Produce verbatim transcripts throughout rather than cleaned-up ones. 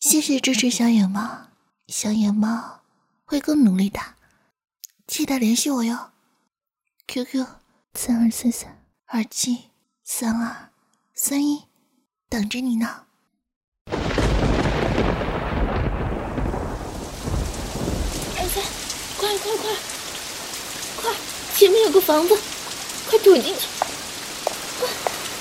谢谢支持小野猫，小野猫会更努力的，记得联系我哟。Q Q 三二四三二七三二三一，等着你呢。 儿子，快快快快，前面有个房子，快躲进去！快！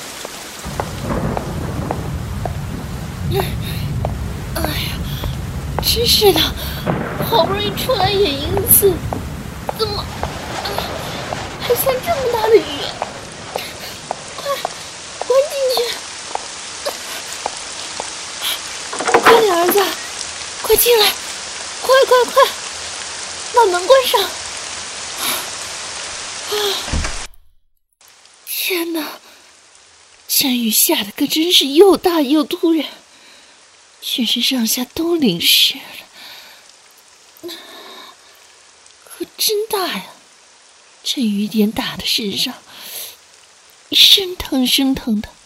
哎呀，真是的，好不容易出来野营子，怎么、哎、还下这么大的雨？快关进去！快点，儿子，快进来！快快快，把门关上！啊！天哪，这雨下的可真是又大又突然，全身上下都淋湿了。可真大呀！这雨点打的身上生疼生疼的。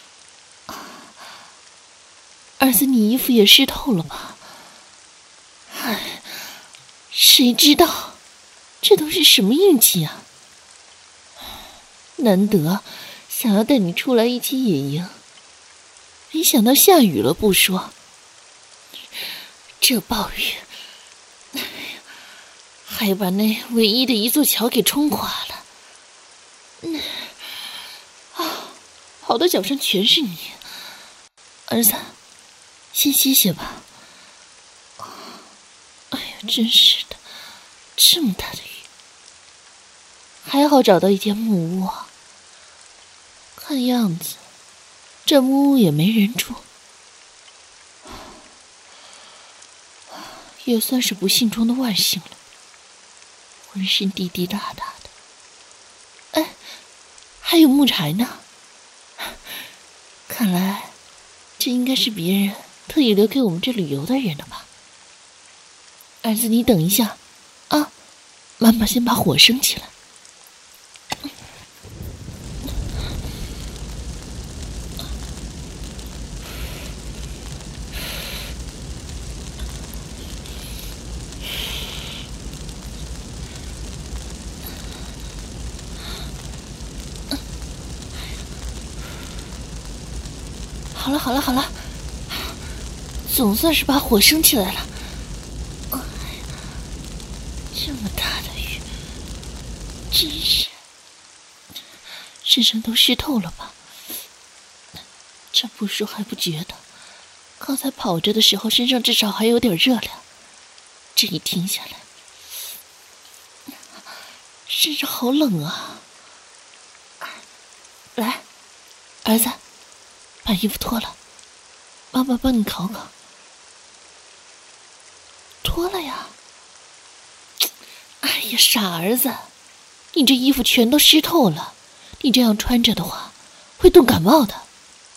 儿子，你衣服也湿透了吧？唉，谁知道这都是什么运气啊！难得想要带你出来一起野营，没想到下雨了不说，这暴雨，哎呀，还把那唯一的一座桥给冲垮了。嗯，啊，跑到脚上全是泥。儿子，先歇歇吧。哎呀，真是的，这么大的雨，还好找到一间木屋，看样子这木屋也没人住，也算是不幸中的万幸了。浑身滴滴答答的，哎，还有木柴呢，看来这应该是别人特意留给我们这旅游的人的吧。儿子，你等一下啊，妈妈先把火升起来。好了好了好了，总算是把火升起来了。这么大的雨，真是身上都湿透了吧？这不说还不觉得，刚才跑着的时候身上至少还有点热量，这一停下来，身上好冷啊！来，儿子，把衣服脱了，妈妈帮你烤烤。脱了呀！哎呀，傻儿子，你这衣服全都湿透了，你这样穿着的话，会冻感冒的。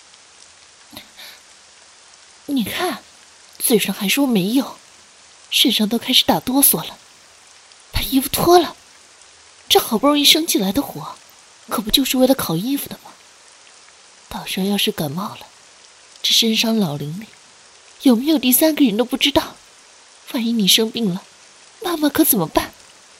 你看，嘴上还说没有，身上都开始打哆嗦了。把衣服脱了，这好不容易升起来的火，可不就是为了烤衣服的吗？到时候要是感冒了，这深山老林里有没有第三个人都不知道，万一你生病了，妈妈可怎么办？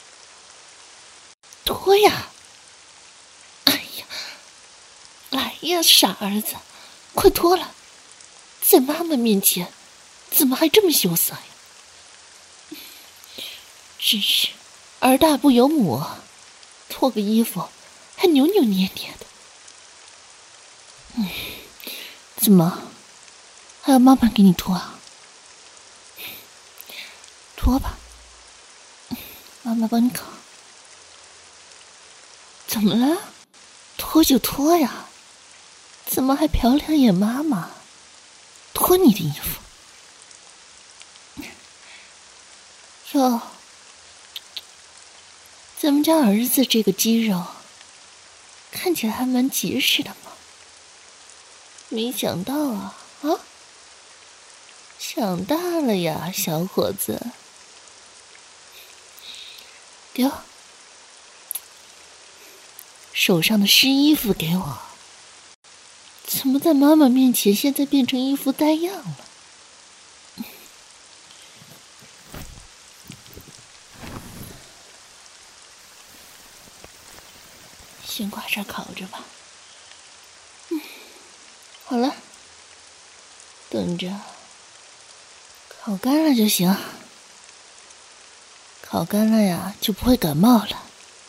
脱呀！哎呀，来呀，傻儿子，快脱了！在妈妈面前，怎么还这么羞涩呀？真是儿大不由母啊，脱个衣服还扭扭捏捏的。嗯，怎么还要妈妈给你脱啊？脱吧，妈妈帮你烤。怎么了？脱就脱呀，怎么还瞟两眼妈妈？脱你的衣服。哟，咱们家儿子这个肌肉看起来还蛮结实的嘛。没想到啊啊，长大了呀，小伙子。给我手上的湿衣服给我。怎么在妈妈面前现在变成一副呆样了？ 先挂这烤着吧。嗯，好了，等着烤干了就行。烤干了呀，就不会感冒了。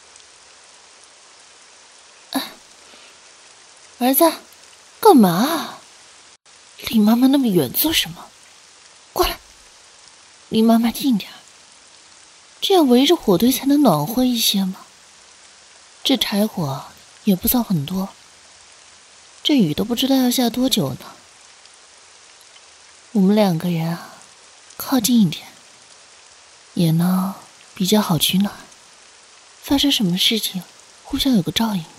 啊，儿子，干嘛啊？离妈妈那么远做什么？过来，离妈妈近点儿，这样围着火堆才能暖和一些嘛。这柴火也不算很多，这雨都不知道要下多久呢。我们两个人啊，靠近一点，也呢比较好取暖。发生什么事情，互相有个照应嘛。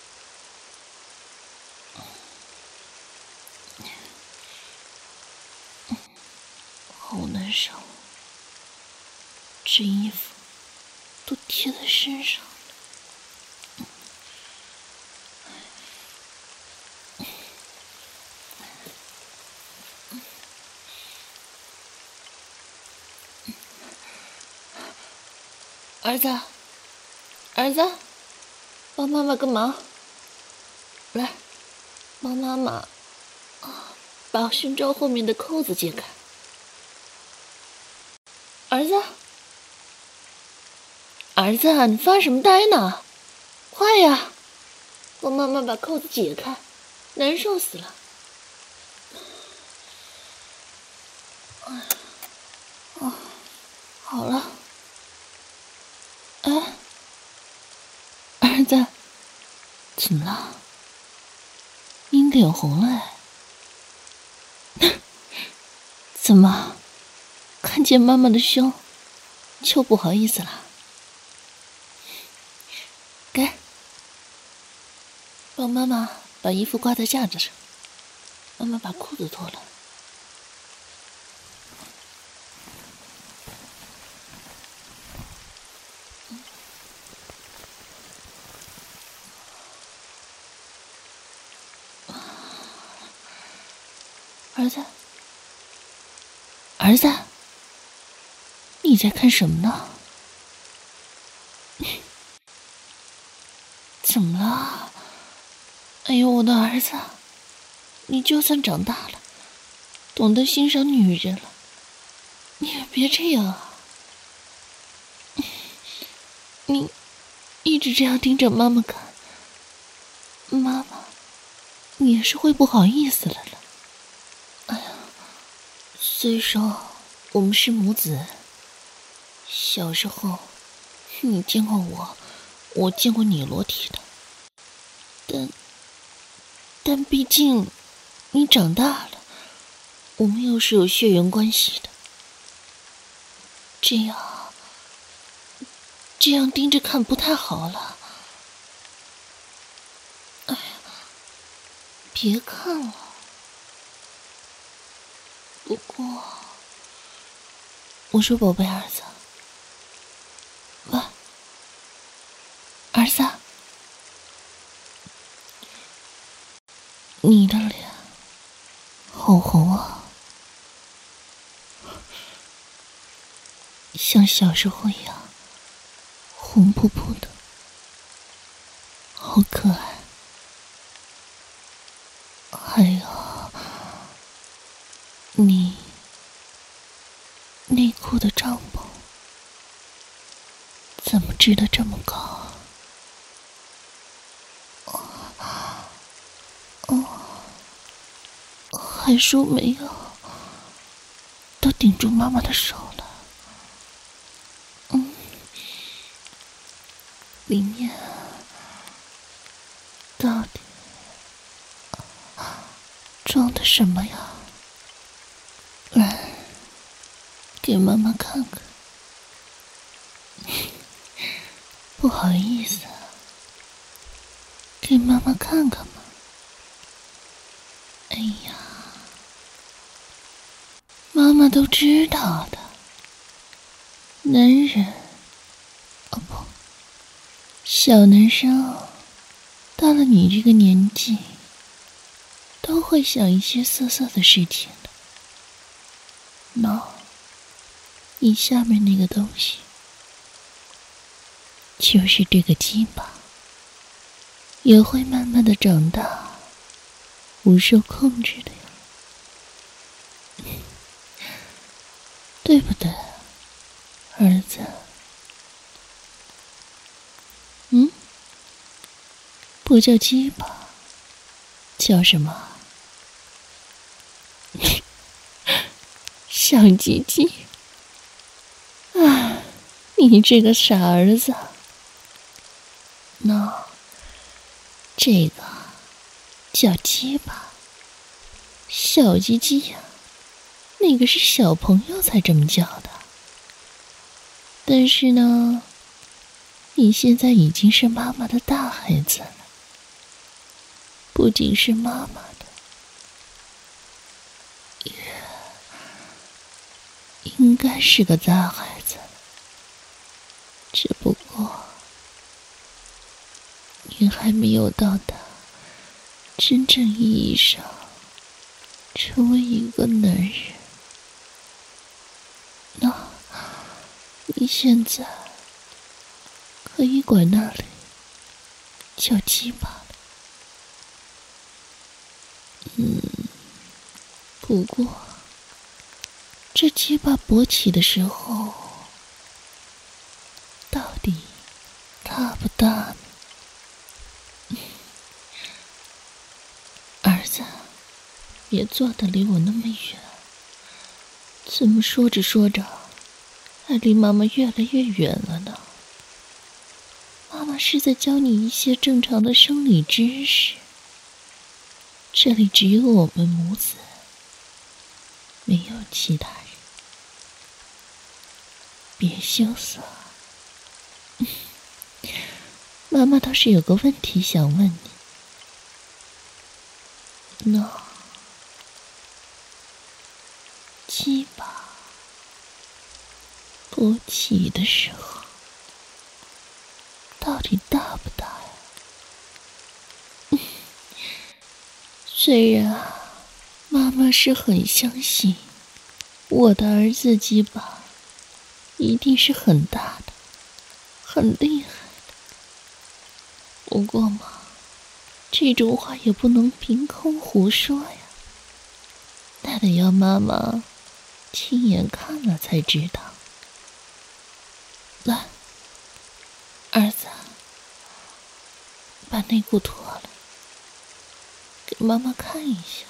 好难受，这衣服都贴在身上了。儿子，儿子，帮妈妈个忙，来，帮妈妈啊，把胸罩后面的扣子解开。儿子，儿子，你发什么呆呢？快呀，帮妈妈把扣子解开，难受死了。哦，好了。哎，儿子，怎么了？你脸红了哎？怎么？看见妈妈的胸，就不好意思了？给，帮妈妈把衣服挂在架子上。妈妈把裤子脱了。儿子，儿子，你在看什么呢？怎么了？哎呦，我的儿子，你就算长大了，懂得欣赏女人了，你也别这样啊！你一直这样盯着妈妈看，妈妈也是会不好意思了了。哎呀，虽说我们是母子，小时候你见过我，我见过你裸体的，但但毕竟你长大了，我们又是有血缘关系的，这样这样盯着看不太好了。哎呀，别看了。不过，我说宝贝儿子，喂，儿子，你的脸好红啊，像小时候一样红扑扑的，好可爱。还有，你内裤的帐篷怎么织得这么高啊？哦，还说没有，都顶住妈妈的手了。嗯，里面到底装的什么呀？来，给妈妈看看。不好意思，给妈妈看看嘛。哎呀，妈妈都知道的。男人，哦不，小男生，到了你这个年纪，都会想一些色色的事情的。喏，你下面那个东西，就是这个鸡巴。 也会慢慢的长大，不受控制的呀，对不对，儿子？嗯？不叫鸡巴，叫什么？小鸡鸡。啊，你这个傻儿子。那这个叫鸡巴，小鸡鸡呀，那个是小朋友才这么叫的。但是呢，你现在已经是妈妈的大孩子了，不仅是妈妈的，也应该是个大孩子，只不过你还没有到达真正意义上成为一个男人。那你现在可以管那里叫鸡巴了。嗯，不过这鸡巴勃起的时候到底大不大呢？儿子，别坐得离我那么远，怎么说着说着还离妈妈越来越远了呢？妈妈是在教你一些正常的生理知识，这里只有我们母子，没有其他人，别羞涩。妈妈倒是有个问题想问你，那鸡巴勃起的时候到底大不大呀？虽然妈妈是很相信我的儿子鸡巴一定是很大的，很厉害的，不过嘛，这种话也不能凭空胡说呀，那得要妈妈亲眼看了才知道。来，儿子，把内裤脱了，给妈妈看一下。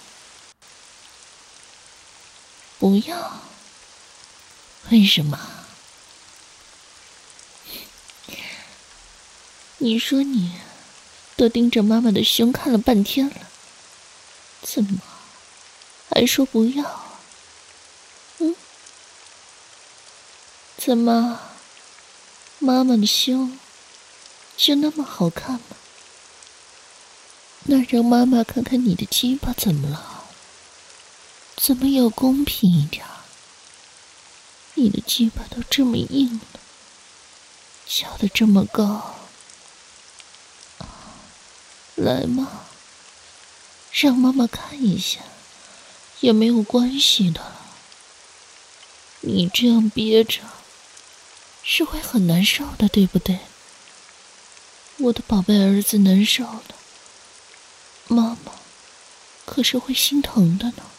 不要。为什么？你说你都盯着妈妈的胸看了半天了，怎么还说不要啊？嗯？怎么妈妈的胸就那么好看吗？那让妈妈看看你的鸡巴怎么了？怎么有公平一点？你的鸡巴都这么硬了，翘得这么高，来嘛，让妈妈看一下，也没有关系的了。你这样憋着是会很难受的，对不对？我的宝贝儿子难受了，妈妈可是会心疼的呢。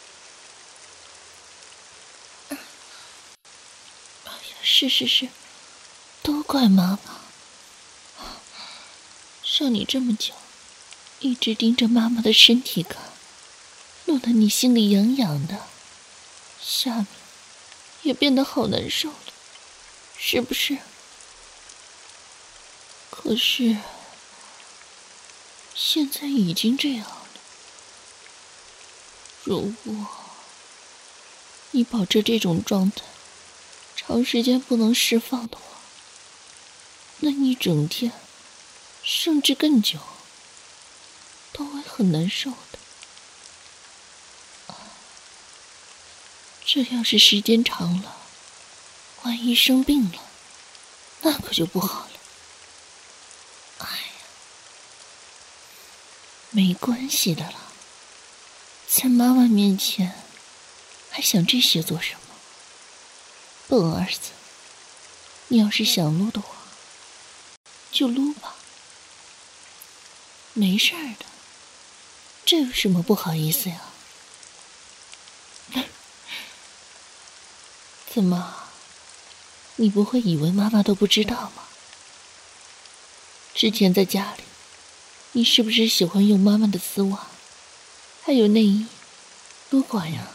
哎呀，是是是，都怪妈妈，让你这么久一直盯着妈妈的身体看，弄得你心里痒痒的，下面也变得好难受了，是不是？可是现在已经这样了，如果你保持这种状态长时间不能释放的话，那你整天甚至更久都会很难受的。这要是时间长了，万一生病了，那可就不好了。哎呀，没关系的啦，在妈妈面前还想这些做什么？笨儿子，你要是想撸的话就撸吧。 没事儿的，这有什么不好意思呀？怎么，你不会以为妈妈都不知道吗？之前在家里，你是不是喜欢用妈妈的丝袜，还有内衣多管呀？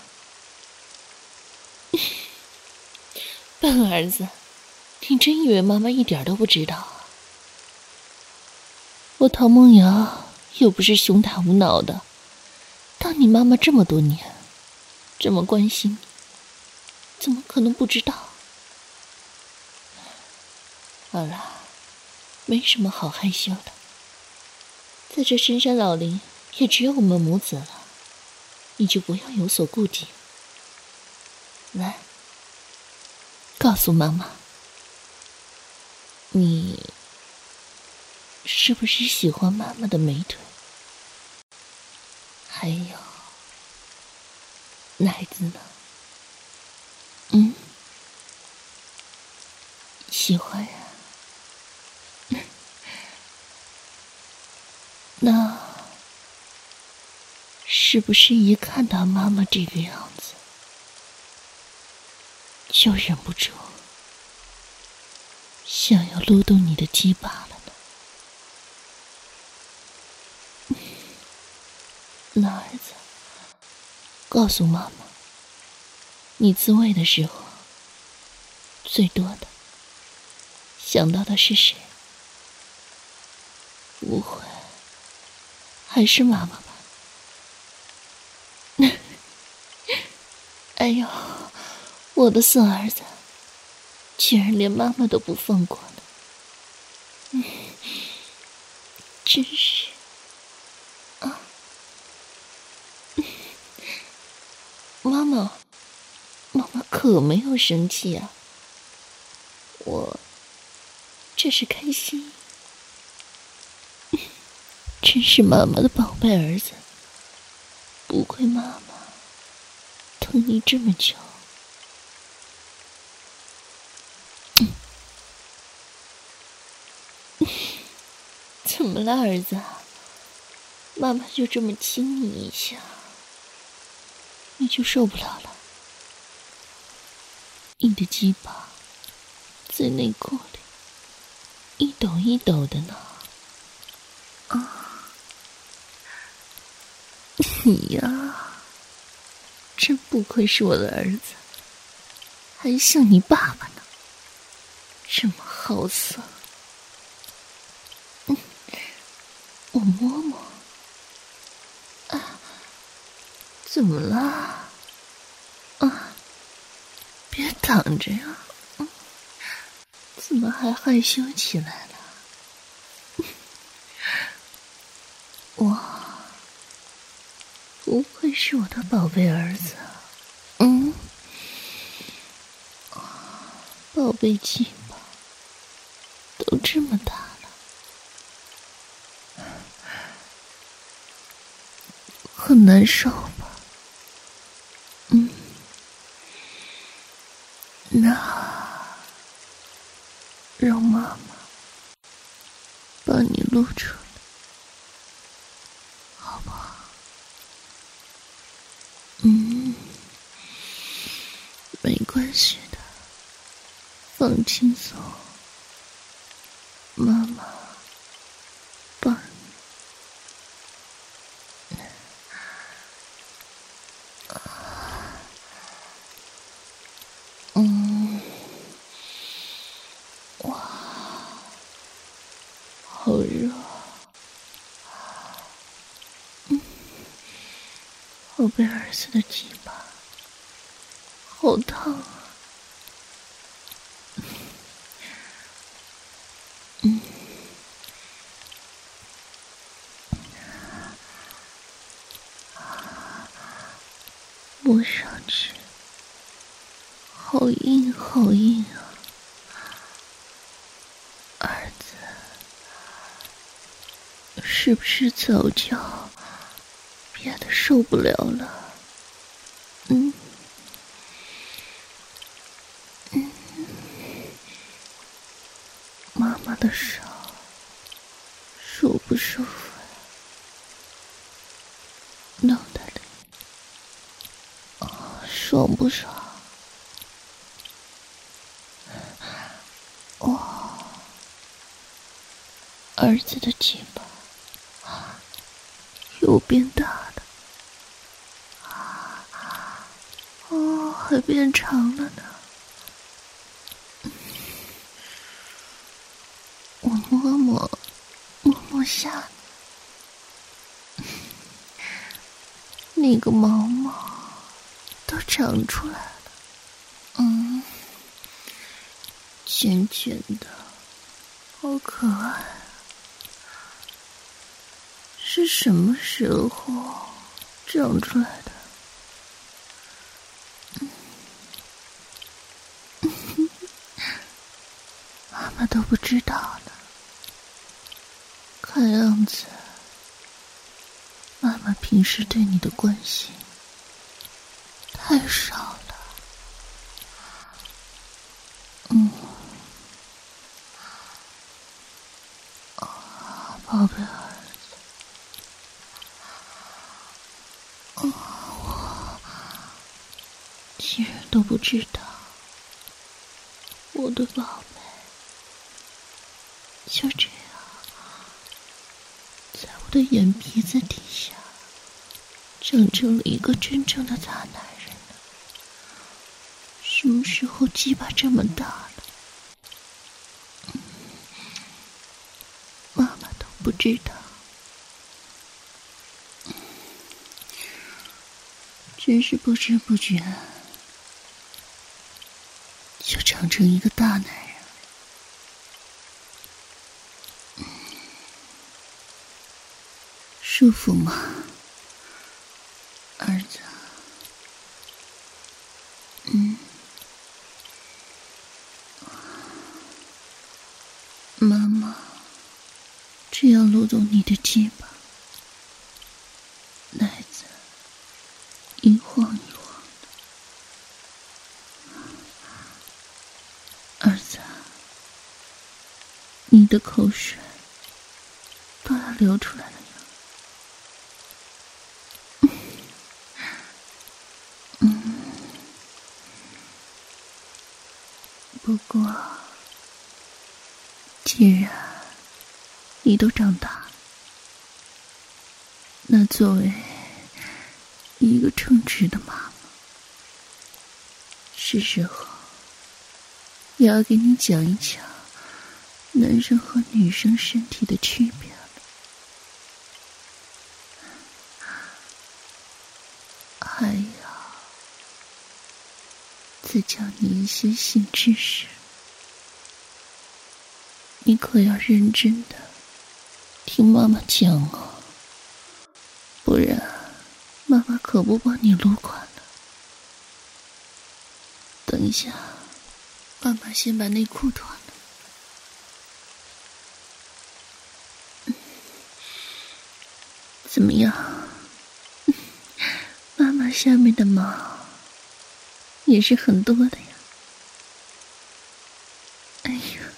笨儿子，你真以为妈妈一点都不知道啊？我陶梦瑶又不是熊胆无脑的，当你妈妈这么多年，这么关心你，怎么可能不知道？好了，没什么好害羞的，在这深山老林也只有我们母子了，你就不要有所顾忌。来，告诉妈妈，你是不是喜欢妈妈的美腿？还有奶子呢？嗯，喜欢呀。那是不是一看到妈妈这个样子，就忍不住想要撸动你的鸡巴了呢？那儿子，告诉妈妈，你自慰的时候，最多的想到的是谁？不会还是妈妈吧？哎呦，我的孙儿子，居然连妈妈都不放过呢！嗯，真是啊！妈妈，妈妈可没有生气啊，我这是开心。真是妈妈的宝贝儿子，不愧妈妈疼你这么久。嗯、怎么了，儿子？妈妈就这么亲你一下，你就受不了了？你的鸡巴在内裤里一抖一抖的呢。啊！你呀，真不愧是我的儿子，还像你爸爸呢，这么好色。嗯，我摸摸。啊，怎么了？啊，别挡着呀！嗯，怎么还害羞起来了？哇！不愧是我的宝贝儿子，嗯，宝贝鸡巴都这么大了，很难受吧？嗯，那让妈妈帮你露出来，好不好？嗯，没关系的，放轻松，妈妈帮你。嗯，哇，好热，嗯，宝贝儿子的鸡巴好烫啊！嗯，摸上去好硬好硬啊，儿子，是不是早教憋得受不了了？嗯嗯，妈妈的手舒不舒服？ 脑袋里，哦，爽不爽？哇，儿子的鸡巴又变大了，哦，还变长了呢。我摸摸，摸摸下面，那个毛毛都长出来了，嗯，卷卷的，好可爱。是什么时候长出来的？妈妈都不知道呢。看样子，妈妈平时对你的关心太少了。嗯，啊，宝贝儿子，啊，我竟然都不知道，我的宝贝就这样在我的眼皮子底下长成了一个真正的大男人了。什么时候鸡巴这么大了？嗯，妈妈都不知道。嗯，真是不知不觉就长成一个大男人。舒服吗，儿子？嗯，妈妈这样撸动你的鸡巴，奶子一晃一晃的。儿子，你的口水都要流出来了呀。不过，既然你都长大了，那作为一个称职的妈妈，是时候也要给你讲一讲男生和女生身体的区别了。还有，再教你一些性知识，你可要认真的听妈妈讲哦，不然妈妈可不帮你撸管了。等一下，妈妈先把内裤脱了。怎么样？妈妈下面的毛也是很多的呀。哎呀，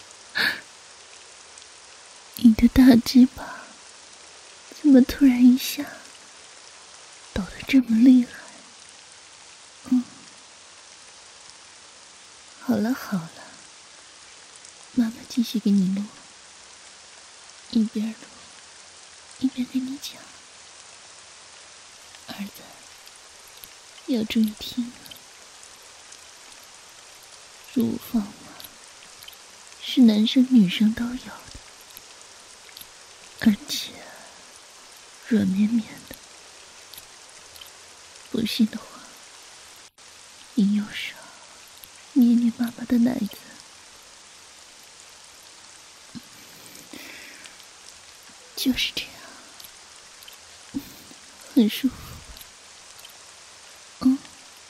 你的大鸡巴怎么突然一下抖得这么厉害？嗯，好了好了，妈妈继续给你录，一边录一边跟你讲。儿子，要注意听了。乳房嘛，是男生女生都有的，而且软绵绵的。不信的话，你用手捏捏妈妈的奶子，就是这样，很舒服。嗯，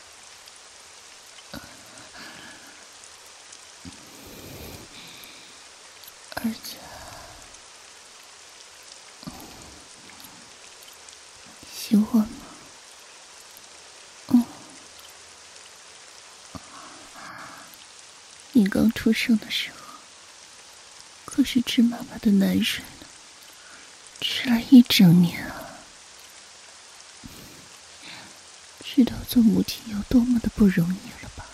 儿子，喜欢吗？嗯，你刚出生的时候可是吃妈妈的奶水呢，吃了一整年啊。 做母亲有多么的不容易了吧？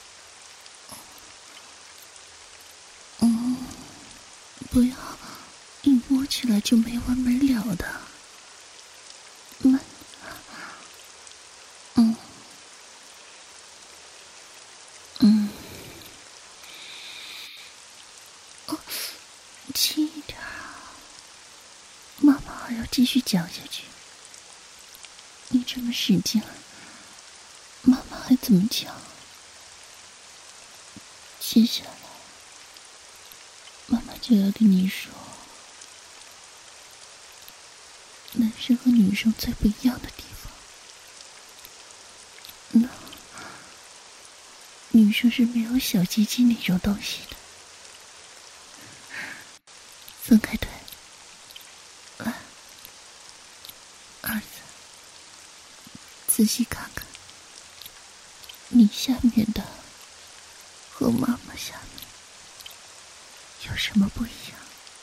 嗯，不要一摸起来就没完没了的。慢，嗯，嗯，哦，轻一点啊，妈妈还要继续讲下去。你这么使劲，妈妈还怎么讲？接下来，妈妈就要跟你说，男生和女生最不一样的地方。那女生是没有小鸡鸡那种东西的。分开腿，来，儿子，仔细看看，你下面的和妈妈下面有什么不一样？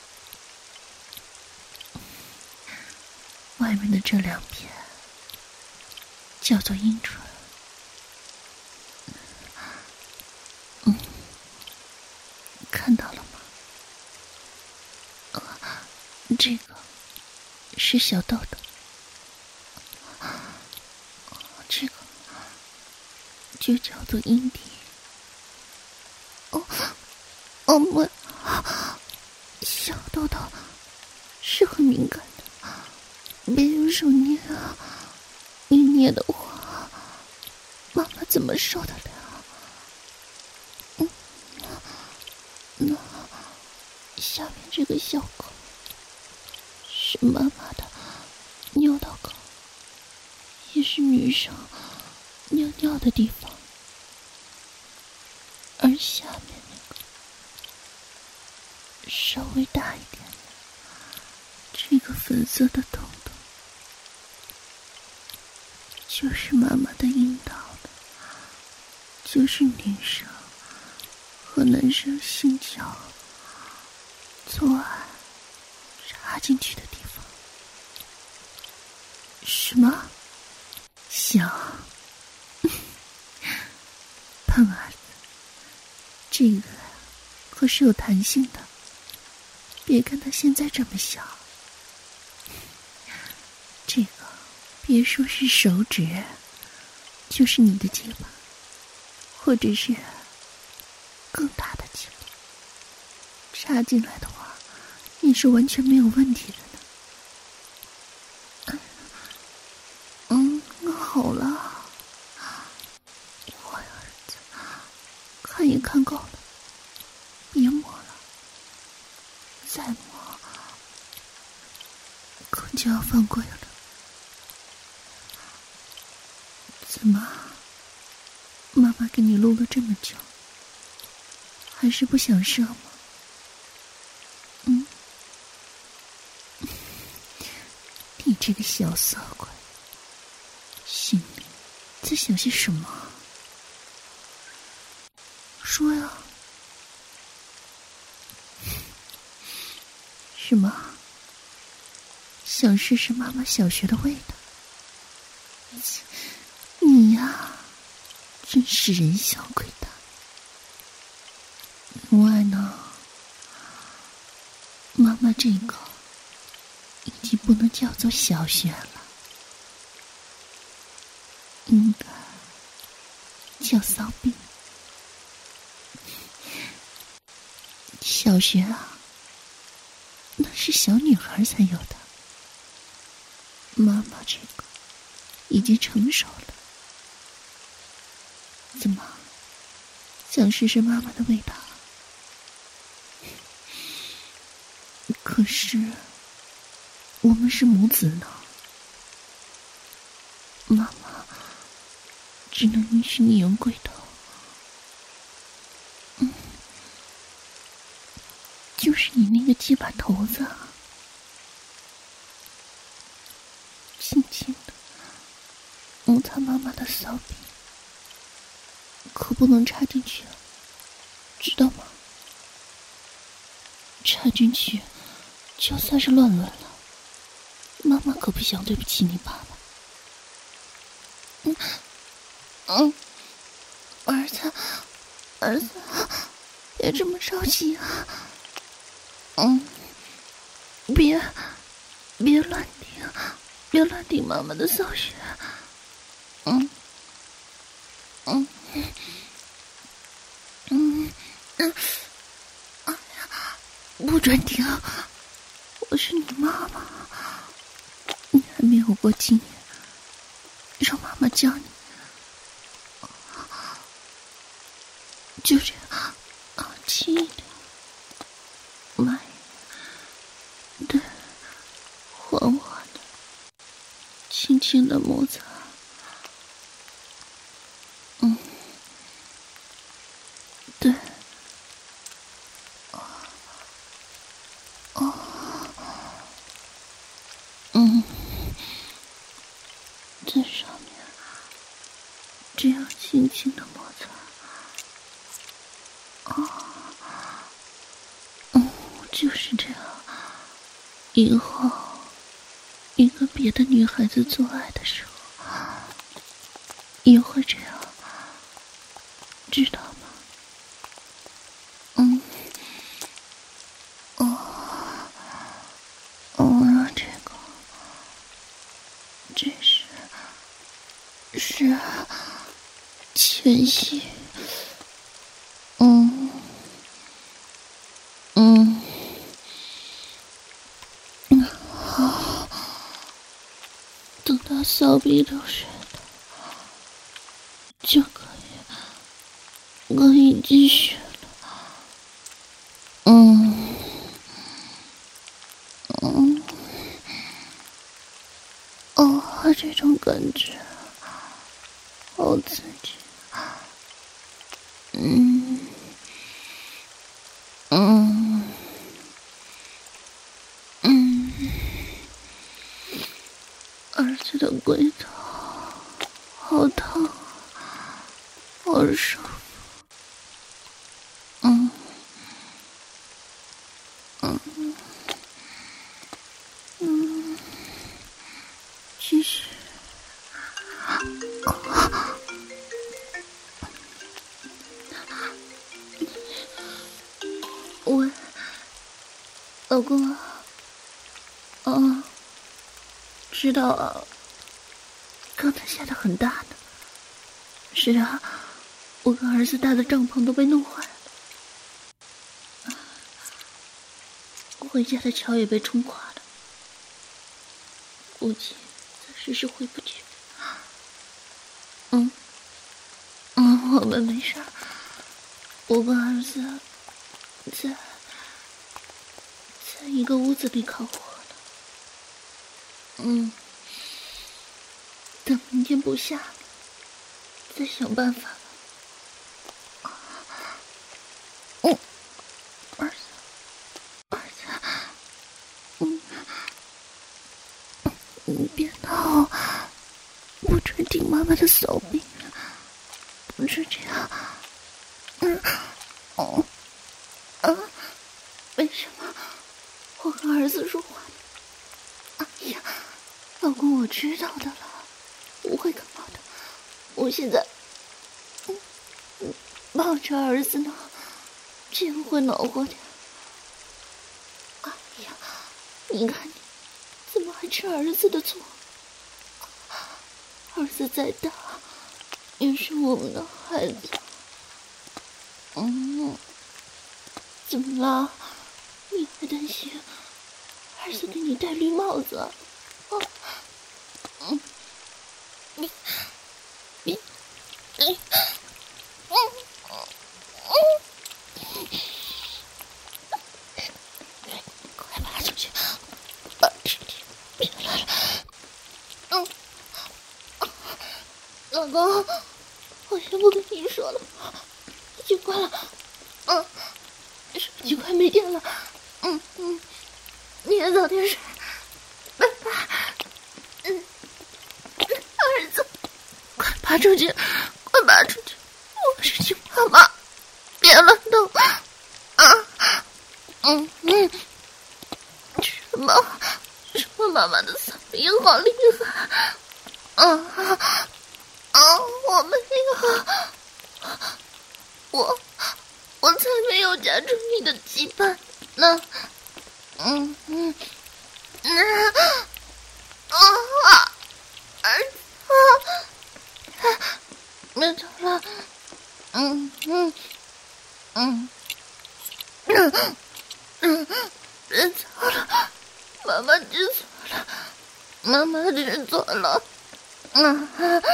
外面的这两片叫做阴唇，嗯，看到了吗？啊，这个是小豆豆，这个就叫做阴蒂。哦，哦不，小豆豆是很敏感的，别用手捏啊！你捏的话，妈妈怎么受得了？嗯，那下面这个小口是妈妈的尿道口，也是女生尿尿的地方，而下面那个稍微大一点的这个粉色的洞洞，就是妈妈的阴道的，就是女生和男生性交做爱插进去的地方。什么？小胖儿子，这个可是有弹性的，别看它现在这么小，这个别说是手指，就是你的鸡巴，或者是更大的鸡巴，插进来的话也是完全没有问题的呢。嗯，好了，我儿子看也看够了，别摸了，再摸可就要犯规了。怎么，妈妈给你录了这么久，还是不想射吗？嗯，你这个小色鬼，心里在想些什么？说呀。什么？想试试妈妈小学的味道？你呀，真是人小鬼大。另外呢，妈妈这个已经不能叫做小学了，应该叫骚逼。小学啊，那是小女孩才有的。妈妈这个已经成熟了。怎么，想试试妈妈的味道？可是我们是母子呢，妈妈只能允许你用龟头。嗯，就是你那个鸡巴头子啊，轻轻的摩擦妈妈的骚逼，可不能插进去，知道吗？插进去就算是乱伦了，妈妈可不想对不起你爸爸。嗯嗯，儿子，儿子，别这么着急啊。嗯，别，别乱顶，别乱顶妈妈的骚穴。嗯，嗯，嗯，嗯，哎呀，不准顶！我是你妈妈，你还没有过经验，让妈妈教你。就这样，啊，轻一点，慢一点，对，缓缓的，轻轻的摩擦。嗯，对，哦，嗯，在上面，这样轻轻的摩擦。哦，嗯，就是这样。以后，你跟别的女孩子做爱的时候，也会这样，知道吗？嗯，哦，哦，这个，这是，是前戏。嗯，嗯，嗯，好，等到骚逼流水的，就可以，可以继续了。嗯，嗯，哦，这种感觉好刺激。嗯，嗯，嗯，儿子的龟头好烫，好舒服。嗯，嗯，嗯，继续。喂，老公啊，嗯，知道啊，刚才下的很大呢。是啊，我跟儿子搭的帐篷都被弄坏了，回家的桥也被冲垮了，估计暂时是回不去。嗯，嗯，我们没事儿，我跟儿子在在一个屋子里烤火呢。嗯，等明天不下了，再想办法吧。嗯，儿子，儿子，嗯，你别闹，不准顶妈妈的手臂，不准这样。嗯，哦，啊，为什么我跟儿子说话呢？哎呀，老公，我知道的了，不会感冒的。我现在，嗯嗯，抱着儿子呢，这样会暖和点。哎呀，你看你，怎么还吃儿子的醋？儿子再大，也是我们的孩子。嗯，怎么了？你还担心儿子给你戴绿帽子啊？哦，嗯，你，你，你，嗯，嗯，快拔出去，拔出去，别来了。嗯，老公，我先不跟你说了，已经关了。嗯，手机快没电了。嗯嗯，你也早点睡，拜拜。嗯，儿子，快拔出去，快拔出去！我是你妈妈，别乱动。啊，嗯嗯，什么什么妈妈的嗓音好厉害。啊啊啊！ 我没有，我我才没有夹住你的鸡巴呢。嗯嗯嗯啊儿子，别吵了。嗯嗯嗯嗯嗯，别吵了，妈妈知错了，妈妈知错了。啊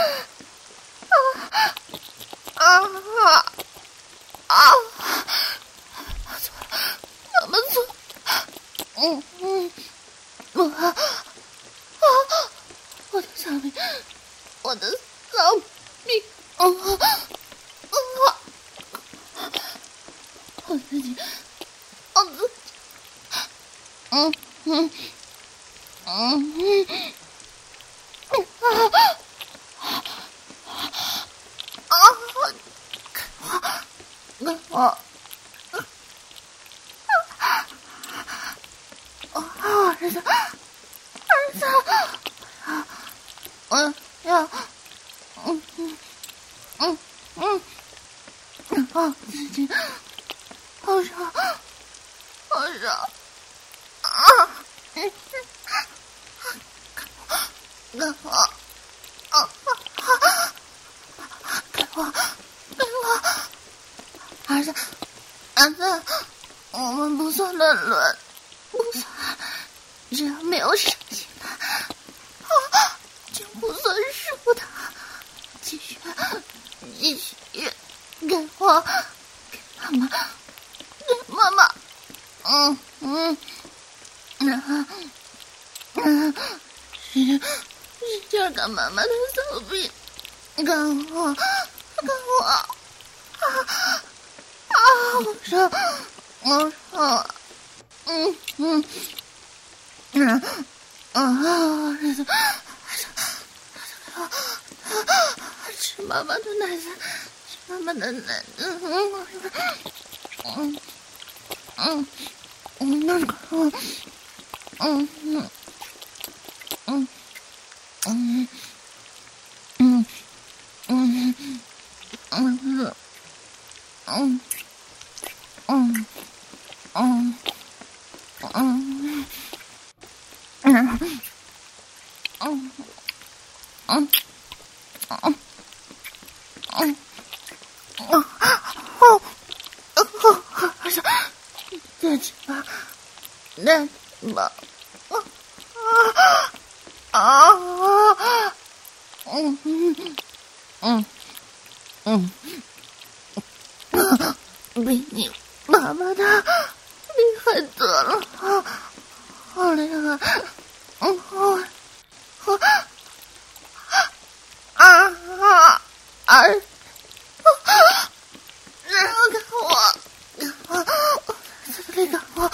啊啊啊！错了，妈妈错了。嗯嗯，我啊，我的小命，我的小命，啊啊！我自己，我自己，嗯嗯嗯嗯啊！啊！给我，给我！啊！儿子，儿子，我要，嗯嗯嗯嗯，啊，自己，好爽，好爽啊！嗯，给我，给我，啊啊！给我，给我，儿子，儿子，我们不算乱伦，不算，只要没有伤心的，啊，就不算输的。继续，继续，给我，给妈妈，给妈妈，嗯嗯嗯嗯，使使劲干妈妈的手臂，干我，干我，啊啊！我说，我说，嗯嗯嗯啊！儿子，吃妈妈的奶子，吃妈妈的奶子，嗯嗯嗯嗯，那个，嗯嗯嗯嗯嗯嗯嗯嗯嗯嗯嗯嗯嗯嗯嗯嗯嗯嗯，哦哦，儿子，再吃吧，再吃吧，啊啊！嗯嗯嗯嗯，比你妈妈的厉害多了，好厉害！嗯，好，好啊啊！儿，然后给我，给我，再给我，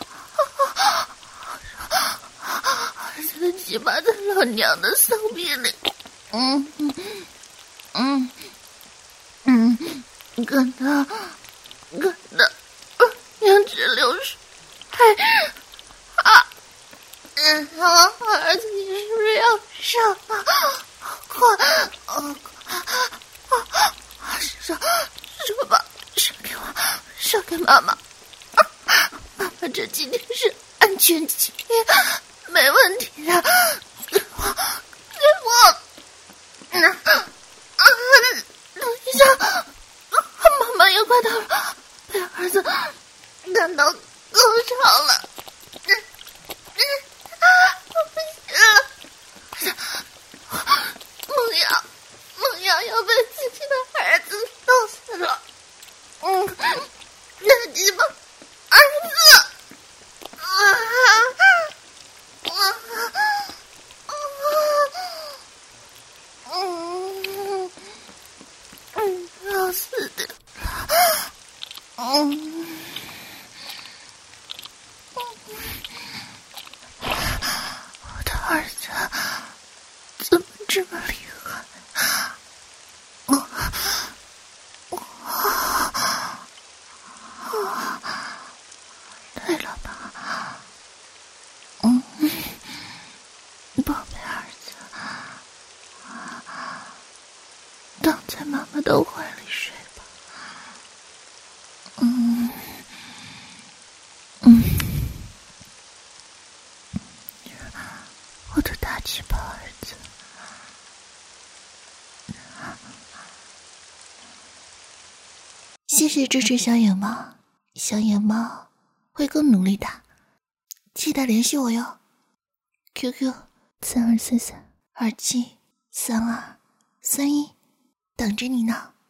儿子的鸡巴在老娘的手臂里，嗯嗯嗯嗯，跟他，跟他，两指流水，啊！嗯，儿子，你是不是要上啊？快，啊啊！上上吧，上给我，上给妈妈。妈妈这几天是安全期，没问题的。给我，给我。嗯啊，等一下，妈妈也快到了，被儿子干到高潮了。嗯嗯啊，不行了，儿子，梦瑶，梦瑶要被自己的儿子弄死了。嗯，那鸡巴儿子，啊啊啊！嗯嗯，要死的，嗯，我的儿子怎么这么厉害？我我我躺在妈妈的怀里睡吧。嗯嗯，我的大鸡巴儿子。谢谢支持小野猫，小野猫会更努力的，记得联系我哟。Q Q 三二四三二七三二三一，等着你呢。